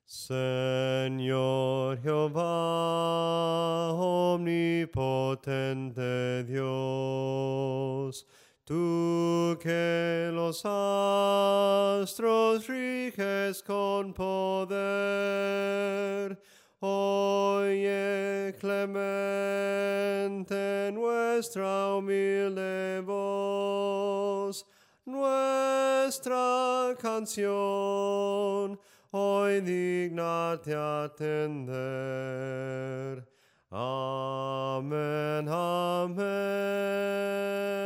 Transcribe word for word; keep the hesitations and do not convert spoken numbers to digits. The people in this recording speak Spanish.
Señor Jehová, omnipotente Dios, tú que los astros riges con poder, oye clemente nuestra humilde voz, nuestra canción, hoy dignate atender. Amén, amén.